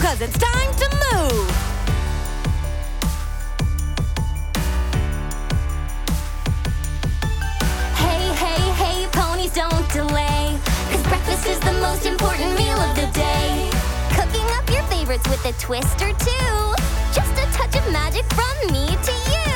'cause it's time to move. Hey, ponies, don't delay, 'cause breakfast is the most important meal of the day. Cooking up your favorites with a twist or two. Just a touch of magic from me to you.